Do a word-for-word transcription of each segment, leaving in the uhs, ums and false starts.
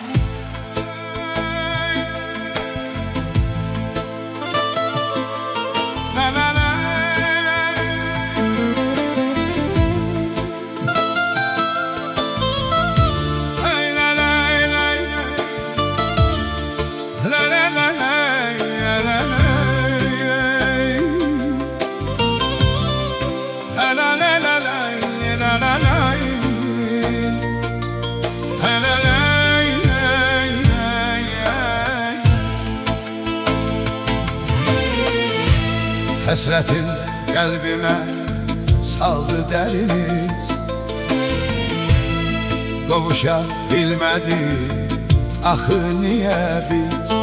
Həsrətin qəlbimə saldı dəriniz, qovuşa bilmədik axı niyə biz?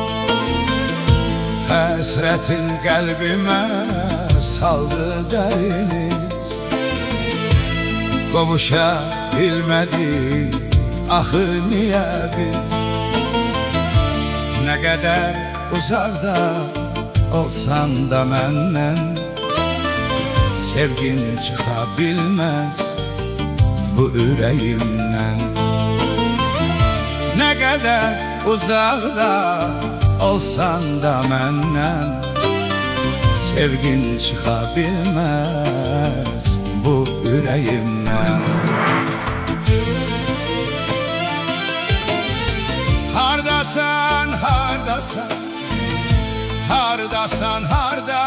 Həsrətin qəlbimə saldı dəriniz, qovuşa bilmədik axı niyə biz? Nə qədər uzaqda olsan da məndən, sevgin çıxa bilməz bu ürəyimdən. Nə qədər uzaqda olsan da məndən, sevgin çıxa bilməz bu ürəyimdən. Hardasan, hardasan, hardasan, harda,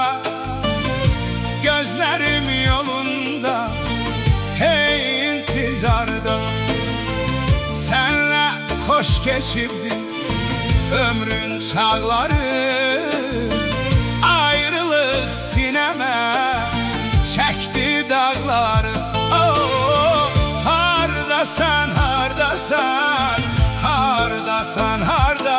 gözlərim yolunda, hey intizarda. Sənlə xoş keçibdi ömrün çağları, ayrılıq sinəmə çəkdi dağları. Oh, hardasan, hardasan, hardasan, harda,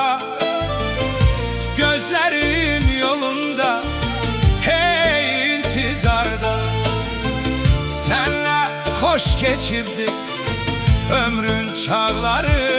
gözlərim yolunda, hey intizarda. Sənlə xoş keçibdi ömrün çağları,